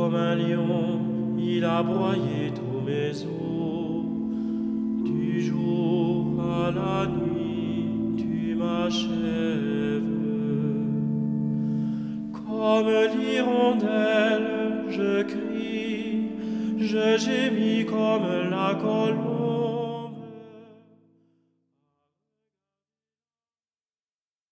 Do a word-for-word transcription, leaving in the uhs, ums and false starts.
Comme un lion, il a broyé tous mes os. Du jour à la nuit, tu m'achèves. Comme l'hirondelle, je crie, je gémis comme la colombe.